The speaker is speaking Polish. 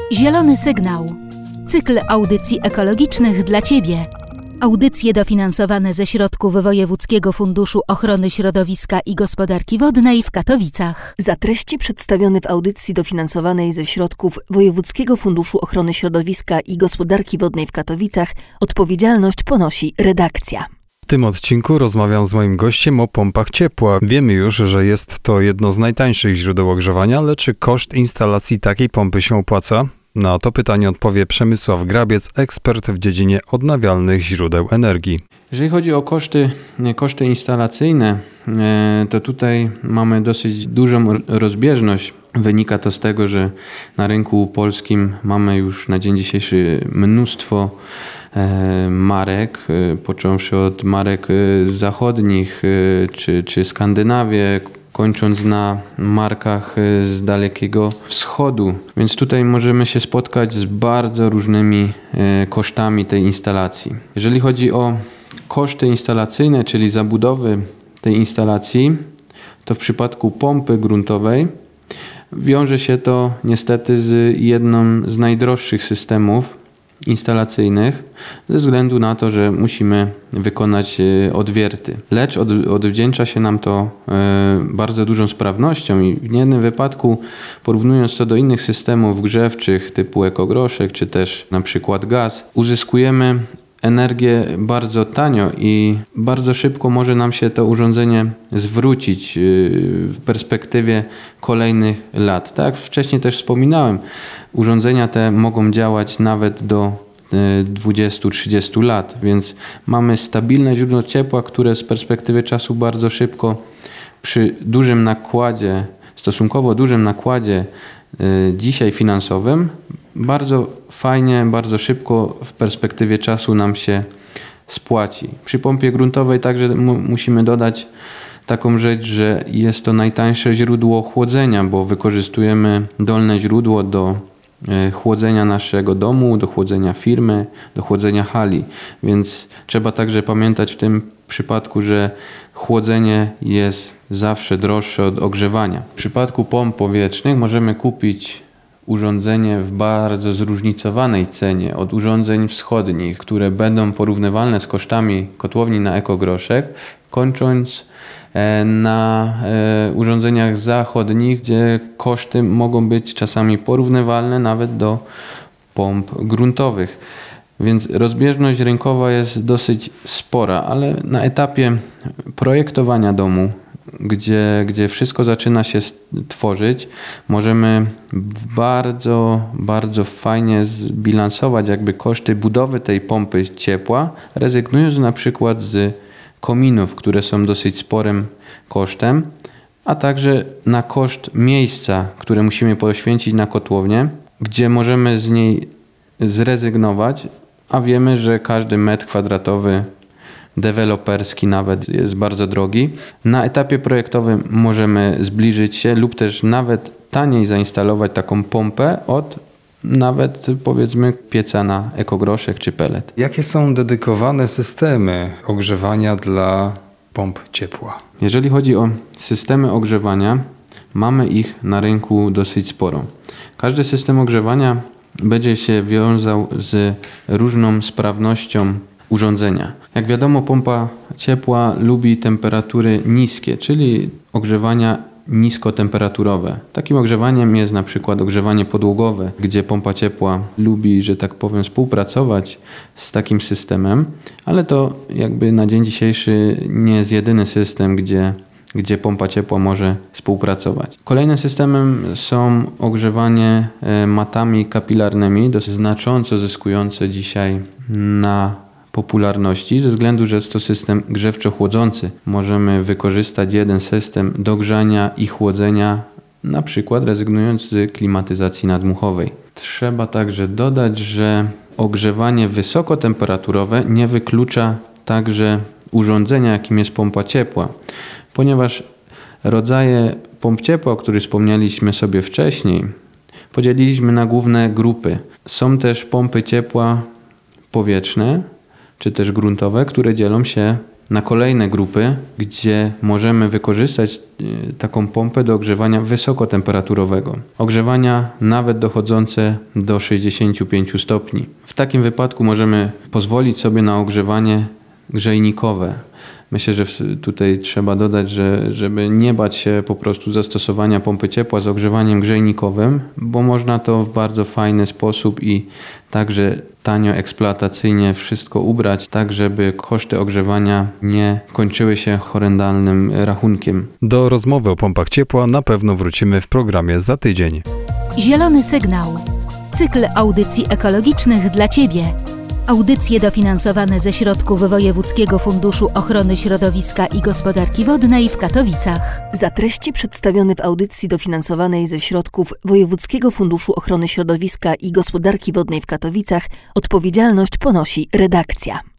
Zielony sygnał. Cykl audycji ekologicznych dla Ciebie. Audycje dofinansowane ze środków Wojewódzkiego Funduszu Ochrony Środowiska i Gospodarki Wodnej w Katowicach. Za treści przedstawione w audycji dofinansowanej ze środków Wojewódzkiego Funduszu Ochrony Środowiska i Gospodarki Wodnej w Katowicach odpowiedzialność ponosi redakcja. W tym odcinku rozmawiam z moim gościem o pompach ciepła. Wiemy już, że jest to jedno z najtańszych źródeł ogrzewania, ale czy koszt instalacji takiej pompy się opłaca? Na to pytanie odpowie Przemysław Grabiec, ekspert w dziedzinie odnawialnych źródeł energii. Jeżeli chodzi o koszty instalacyjne, to tutaj mamy dosyć dużą rozbieżność. Wynika to z tego, że na rynku polskim mamy już na dzień dzisiejszy mnóstwo marek, począwszy od marek zachodnich czy Skandynawię, kończąc na markach z Dalekiego Wschodu. Więc tutaj możemy się spotkać z bardzo różnymi kosztami tej instalacji. Jeżeli chodzi o koszty instalacyjne, czyli zabudowy tej instalacji, to w przypadku pompy gruntowej wiąże się to niestety z jedną z najdroższych systemów instalacyjnych ze względu na to, że musimy wykonać odwierty. Lecz odwdzięcza się nam to bardzo dużą sprawnością i w niejednym wypadku, porównując to do innych systemów grzewczych typu ekogroszek czy też na przykład gaz, uzyskujemy energię bardzo tanio i bardzo szybko może nam się to urządzenie zwrócić w perspektywie kolejnych lat. Tak jak wcześniej też wspominałem, urządzenia te mogą działać nawet do 20-30 lat, więc mamy stabilne źródło ciepła, które z perspektywy czasu bardzo szybko przy dużym nakładzie, stosunkowo dużym nakładzie dzisiaj finansowym, bardzo fajnie, bardzo szybko w perspektywie czasu nam się spłaci. Przy pompie gruntowej także musimy dodać taką rzecz, że jest to najtańsze źródło chłodzenia, bo wykorzystujemy dolne źródło do chłodzenia naszego domu, do chłodzenia firmy, do chłodzenia hali. Więc trzeba także pamiętać w tym przypadku, że chłodzenie jest zawsze droższe od ogrzewania. W przypadku pomp powietrznych możemy kupić urządzenie w bardzo zróżnicowanej cenie od urządzeń wschodnich, które będą porównywalne z kosztami kotłowni na ekogroszek, kończąc na urządzeniach zachodnich, gdzie koszty mogą być czasami porównywalne nawet do pomp gruntowych. Więc rozbieżność rynkowa jest dosyć spora, ale na etapie projektowania domu, gdzie wszystko zaczyna się tworzyć, możemy bardzo, bardzo fajnie zbilansować jakby koszty budowy tej pompy ciepła, rezygnując na przykład z kominów, które są dosyć sporym kosztem, a także na koszt miejsca, które musimy poświęcić na kotłownię, gdzie możemy z niej zrezygnować, a wiemy, że każdy metr kwadratowy deweloperski nawet jest bardzo drogi. Na etapie projektowym możemy zbliżyć się lub też nawet taniej zainstalować taką pompę od nawet powiedzmy pieca na ekogroszek czy pelet. Jakie są dedykowane systemy ogrzewania dla pomp ciepła? Jeżeli chodzi o systemy ogrzewania, mamy ich na rynku dosyć sporo. Każdy system ogrzewania będzie się wiązał z różną sprawnością urządzenia. Jak wiadomo, pompa ciepła lubi temperatury niskie, czyli ogrzewania niskotemperaturowe. Takim ogrzewaniem jest na przykład ogrzewanie podłogowe, gdzie pompa ciepła lubi, że tak powiem, współpracować z takim systemem, ale to jakby na dzień dzisiejszy nie jest jedyny system, gdzie pompa ciepła może współpracować. Kolejnym systemem są ogrzewanie matami kapilarnymi, dosyć znacząco zyskujące dzisiaj na popularności, ze względu, że jest to system grzewczo-chłodzący. Możemy wykorzystać jeden system do grzania i chłodzenia, na przykład rezygnując z klimatyzacji nadmuchowej. Trzeba także dodać, że ogrzewanie wysokotemperaturowe nie wyklucza także urządzenia, jakim jest pompa ciepła, ponieważ rodzaje pomp ciepła, o których wspomnieliśmy sobie wcześniej, podzieliliśmy na główne grupy. Są też pompy ciepła powietrzne, czy też gruntowe, które dzielą się na kolejne grupy, gdzie możemy wykorzystać taką pompę do ogrzewania wysokotemperaturowego. Ogrzewania nawet dochodzące do 65 stopni. W takim wypadku możemy pozwolić sobie na ogrzewanie grzejnikowe. Myślę, że tutaj trzeba dodać, żeby nie bać się po prostu zastosowania pompy ciepła z ogrzewaniem grzejnikowym, bo można to w bardzo fajny sposób i także tanio eksploatacyjnie wszystko ubrać, tak żeby koszty ogrzewania nie kończyły się horrendalnym rachunkiem. Do rozmowy o pompach ciepła na pewno wrócimy w programie za tydzień. Zielony sygnał. Cykl audycji ekologicznych dla Ciebie. Audycje dofinansowane ze środków Wojewódzkiego Funduszu Ochrony Środowiska i Gospodarki Wodnej w Katowicach. Za treści przedstawione w audycji dofinansowanej ze środków Wojewódzkiego Funduszu Ochrony Środowiska i Gospodarki Wodnej w Katowicach odpowiedzialność ponosi redakcja.